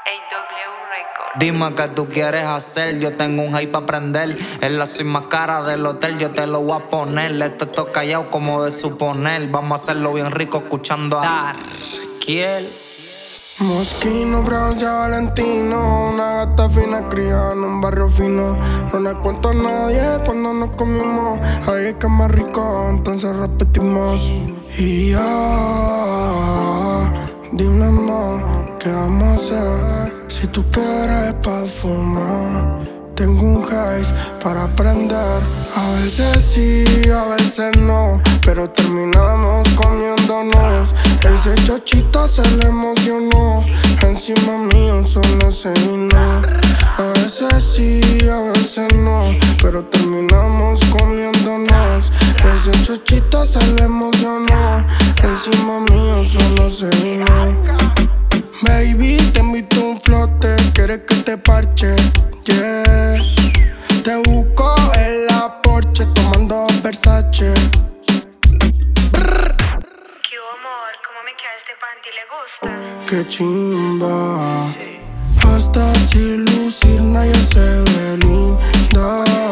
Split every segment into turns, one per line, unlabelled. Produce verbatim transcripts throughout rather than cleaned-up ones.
Record.
Dime qué tú quieres hacer, yo tengo un hype para prender. En la soy más cara del hotel, yo te lo voy a poner. Esto está callado como de suponer. Vamos a hacerlo bien rico escuchando a Darkiel.
Mosquino, Francia, Valentino. Una gata fina criada en un barrio fino. No le cuento a nadie cuando nos comimos. Ahí es que es más rico, entonces repetimos. Y ya, dime no, ¿qué vamos a hacer? Si tú quieres pa' fumar, tengo un haze para prender. A veces sí, a veces no, pero terminamos comiéndonos. Ese chochito se le emocionó, encima mío solo se vino. A veces sí, a veces no, pero terminamos comiéndonos. Ese chochito se le emocionó, encima mío solo se vino. Baby, te invito a un flote, quieres que te parche, yeah. Te busco en la Porsche, tomando Versace.
¿Qué hubo, amor? ¿Cómo me queda este panty? ¿Le gusta?
Qué chimba. Hasta sin lucir nadie se ve linda.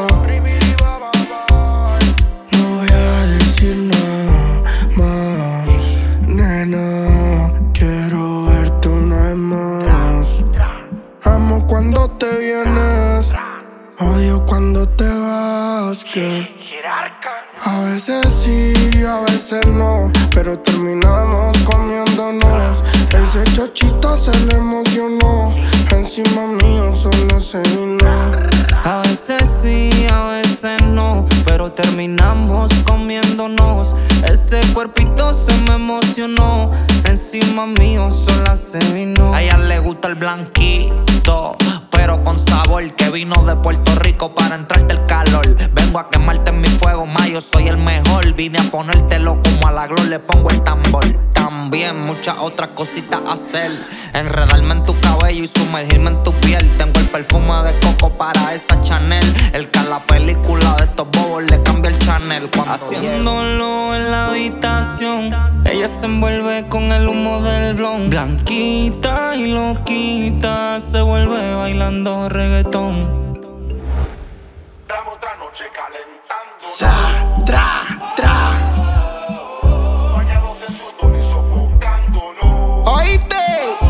No voy a decir nada más, nena. Quiero verte una vez más. Amo cuando te vienes, odio cuando te vas, que a veces sí, a veces no, pero terminamos comiéndonos. Ese chochito se le emocionó, encima mío solo se vino.
A veces sí, a veces no, pero terminamos comiéndonos. Ese cuerpito se me emocionó, encima mío sola se vino. A ella le gusta el blanquito, pero con sabor, que vino de Puerto Rico para entrarte el calor. Vengo a quemarte en mi fuego, ma, yo soy el mejor. Vine a ponértelo como a la gloria, le pongo el tambor. También muchas otras cositas a hacer, enredarme en tu cabello y sumergirme en tu piel. Tengo el perfume de coco para esa Chanel. El que a la película de estos bobos le cambia el channel. Cuando haciéndolo en la habitación, ella se envuelve con el humo del blon. Blanquita y loquita, se vuelve bailando reggaetón.
Dame otra noche calentando.
Sa, tra, tra.
Bañados en sudor y sofocándonos.
¿Oíste?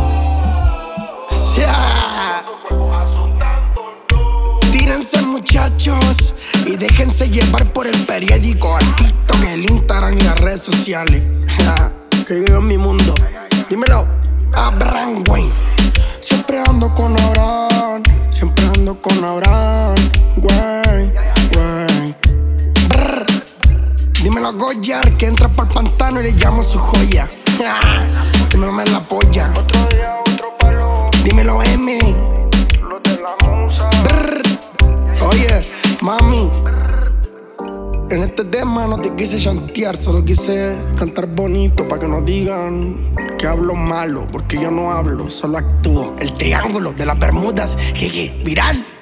Ya.
Tu cuerpo azotándonos.
Tírense, muchachos, y déjense llevar por el periódico, el TikTok, el Instagram y las redes sociales. Ja, que yo en mi mundo. Dímelo, Abraham Wayne. Siempre ando con Abraham, siempre ando con Abraham Wayne, Wayne. Brr. Dímelo a Goyar, que entra por el pantano y le llamo su joya. Ja, dímelo me la polla.
Otro día, otro palo.
Dímelo M.
Los de la musa.
Brr. Oye, mami, en este tema no te quise chantear, solo quise cantar bonito para que no digan que hablo malo, porque yo no hablo, solo actúo. El triángulo de las Bermudas, jeje, viral.